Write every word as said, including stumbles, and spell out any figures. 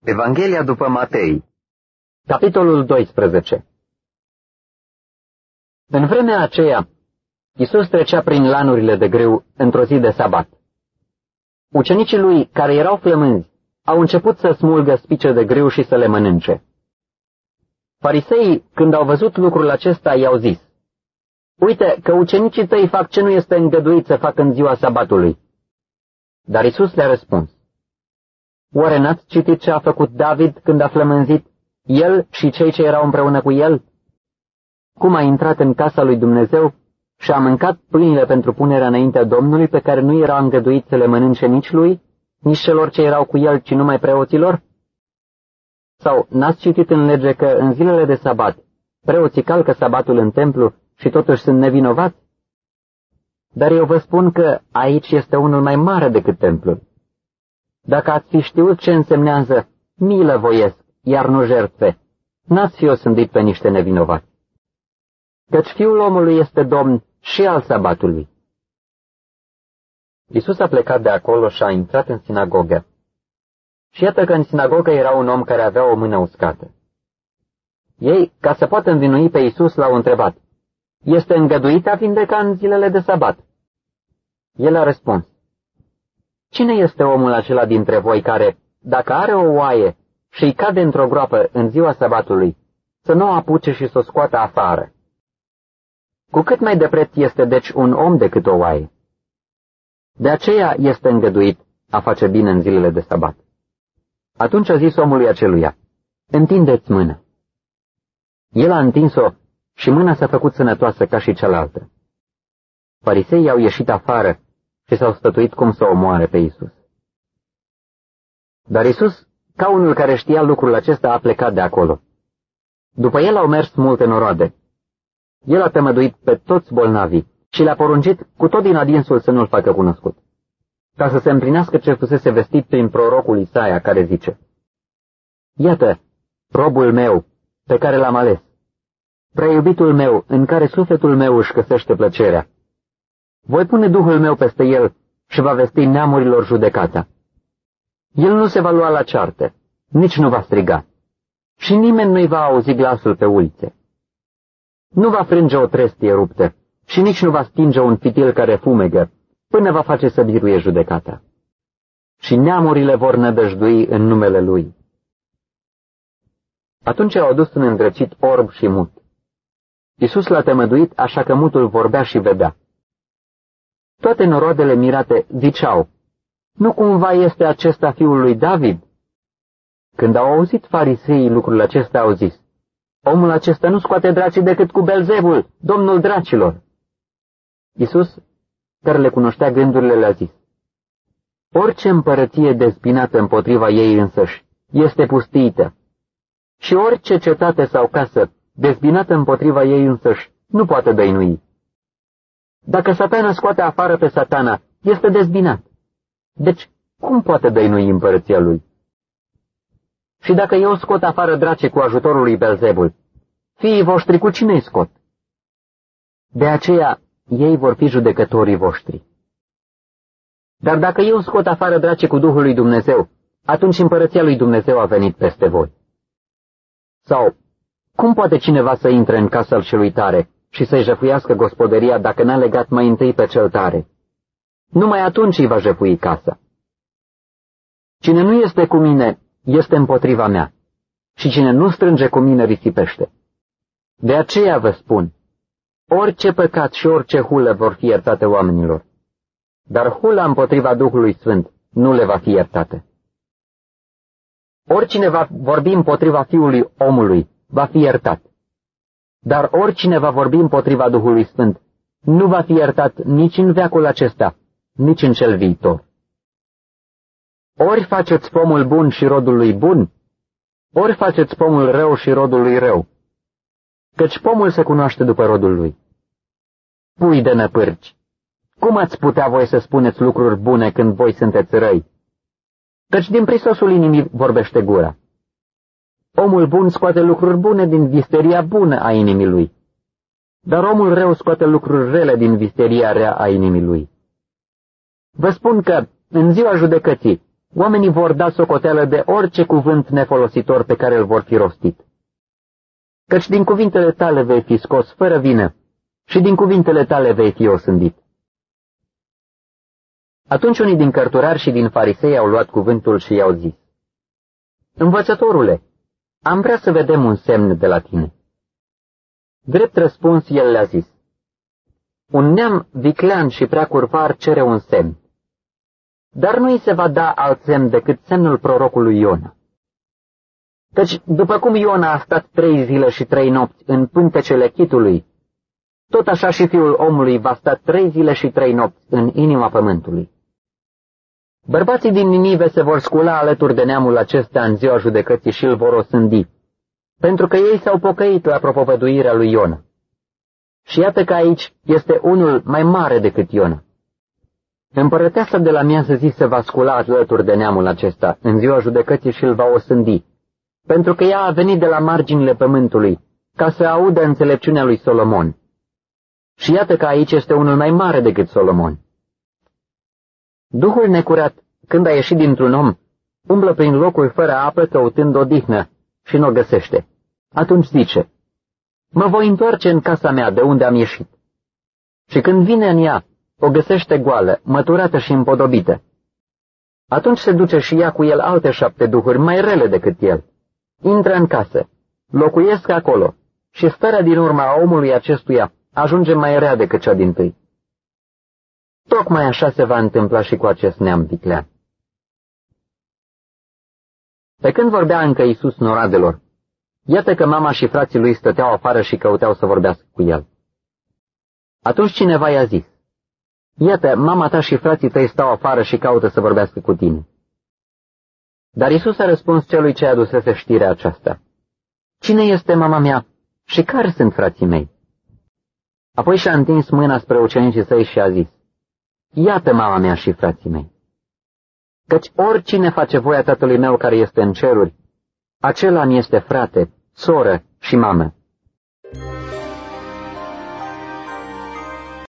Evanghelia după Matei, capitolul doisprezece. În vremea aceea, Iisus trecea prin lanurile de grâu într-o zi de sabat. Ucenicii lui, care erau flămânzi, au început să smulgă spice de grâu și să le mănânce. Fariseii, când au văzut lucrul acesta, i-au zis: „Uite că ucenicii tăi fac ce nu este îngăduit să facă în ziua sabatului.” Dar Iisus le-a răspuns: „Oare n-ați citit ce a făcut David când a flămânzit, el și cei ce erau împreună cu el? Cum a intrat în casa lui Dumnezeu și a mâncat pâinile pentru punerea înaintea Domnului, pe care nu era îngăduit să le mănânce nici lui, nici celor ce erau cu el, ci numai preoților? Sau n-ați citit în lege că în zilele de sabat preoții calcă sabatul în templu și totuși sunt nevinovați? Dar eu vă spun că aici este unul mai mare decât templul. Dacă ați fi știut ce însemnează milă voiesc, iar nu jertfe, n-ați fi osândit pe niște nevinovați. Căci Fiul omului este Domn și al sabatului.” Iisus a plecat de acolo și a intrat în sinagogă. Și iată că în sinagogă era un om care avea o mână uscată. Ei, ca să poată învinui pe Iisus, l-au întrebat: „Este îngăduit a vindeca în zilele de sabat?” El a răspuns: „Cine este omul acela dintre voi care, dacă are o oaie și îi cade într-o groapă în ziua sabatului, să nu o apuce și să o scoată afară? Cu cât mai de preț este deci un om decât o oaie? De aceea este îngăduit a face bine în zilele de sabat.” Atunci a zis omului aceluia: „Întindeți mâna.” El a întins-o și mâna s-a făcut sănătoasă ca și cealaltă. Fariseii au ieșit afară și s-au stătuit cum să omoare pe Iisus. Dar Iisus, ca unul care știa lucrul acesta, a plecat de acolo. După el au mers multe noroade. El a tămăduit pe toți bolnavii și le-a poruncit cu tot din adinsul să nu-l facă cunoscut, ca să se împlinească ce fusese vestit prin prorocul Isaia, care zice: „Iată, robul meu, pe care l-am ales, prea iubitul meu, în care sufletul meu își găsește plăcerea. Voi pune Duhul meu peste el și va vesti neamurilor judecata. El nu se va lua la ceartă, nici nu va striga, și nimeni nu-i va auzi glasul pe ulițe. Nu va frânge o trestie ruptă și nici nu va stinge un fitil care fumegă, până va face să biruie judecata. Și neamurile vor nădăjdui în numele lui.” Atunci au adus un îndrăcit orb și mut. Iisus l-a tămăduit așa că mutul vorbea și vedea. Toate noroadele mirate ziceau: „Nu cumva este acesta fiul lui David?” Când au auzit fariseii lucrul acesta, au zis: „Omul acesta nu scoate dracii decât cu Belzebul, domnul dracilor.” Iisus, care le cunoștea gândurile, le-a zis: „Orice împărăție dezbinată împotriva ei însăși este pustiită, și orice cetate sau casă dezbinată împotriva ei însăși nu poate dăinui. Dacă Satana scoate afară pe Satana, este dezbinat. Deci, cum poate dăinui împărăția lui? Și dacă eu scot afară dracii cu ajutorul lui Belzebul, fiii voștri cu cine îi scot? De aceea ei vor fi judecătorii voștri. Dar dacă eu scot afară dracii cu Duhul lui Dumnezeu, atunci împărăția lui Dumnezeu a venit peste voi. Sau, cum poate cineva să intre în casa celui tare și să-i jefuiască gospodăria dacă n-a legat mai întâi pe cel tare? Numai atunci îi va jefui casa. Cine nu este cu mine este împotriva mea, și cine nu strânge cu mine risipește. De aceea vă spun, orice păcat și orice hulă vor fi iertate oamenilor, dar hula împotriva Duhului Sfânt nu le va fi iertată. Oricine va vorbi împotriva Fiului omului va fi iertat, dar oricine va vorbi împotriva Duhului Sfânt nu va fi iertat nici în veacul acesta, nici în cel viitor. Ori faceți pomul bun și rodul lui bun, ori faceți pomul rău și rodul lui rău, căci pomul se cunoaște după rodul lui. Pui de năpârci, cum ați putea voi să spuneți lucruri bune când voi sunteți răi? Căci din prisosul inimii vorbește gura. Omul bun scoate lucruri bune din visteria bună a inimii lui, dar omul rău scoate lucruri rele din visteria rea a inimii lui. Vă spun că, în ziua judecății, oamenii vor da socoteală de orice cuvânt nefolositor pe care îl vor fi rostit. Căci din cuvintele tale vei fi scos fără vină și din cuvintele tale vei fi osândit. Atunci unii din cărturari și din farisei au luat cuvântul și i-au zis: Învățătorule, am vrea să vedem un semn de la tine. Drept răspuns, el le-a zis: Un neam viclean și prea curvar cere un semn, dar nu îi se va da alt semn decât semnul prorocului Iona. Căci, după cum Iona a stat trei zile și trei nopți în pântecele chitului, tot așa și Fiul omului va sta trei zile și trei nopți în inima pământului. Bărbații din Ninive se vor scula alături de neamul acesta în ziua judecății și îl vor osândi, pentru că ei s-au pocăit la propovăduirea lui Iona. Și iată că aici este unul mai mare decât Iona. Împărăteasa de la miază zi se va scula alături de neamul acesta în ziua judecății și îl va osândi, pentru că ea a venit de la marginile pământului, ca să audă înțelepciunea lui Solomon. Și iată că aici este unul mai mare decât Solomon. Duhul necurat, când a ieșit dintr-un om, umblă prin locuri fără apă căutând odihnă și nu o găsește. Atunci zice: Mă voi întoarce în casa mea de unde am ieșit. Și când vine în ea, o găsește goală, măturată și împodobită. Atunci se duce și ia cu el alte șapte duhuri mai rele decât el. Intră în casă, locuiesc acolo și starea din urma a omului acestuia ajunge mai rea decât cea dintâi. Tocmai așa se va întâmpla și cu acest neam viclean. Pe când vorbea încă Iisus noroadelor, iată că mama și frații lui stăteau afară și căuteau să vorbească cu el. Atunci cineva i-a zis: Iată, mama ta și frații tăi stau afară și caută să vorbească cu tine. Dar Iisus a răspuns celui ce adusese știrea aceasta: Cine este mama mea și care sunt frații mei? Apoi și-a întins mâna spre ucenicii săi și a zis: Iată mama mea și frații mei. Căci oricine face voia Tatălui meu care este în ceruri, acela mi este frate, soră și mamă.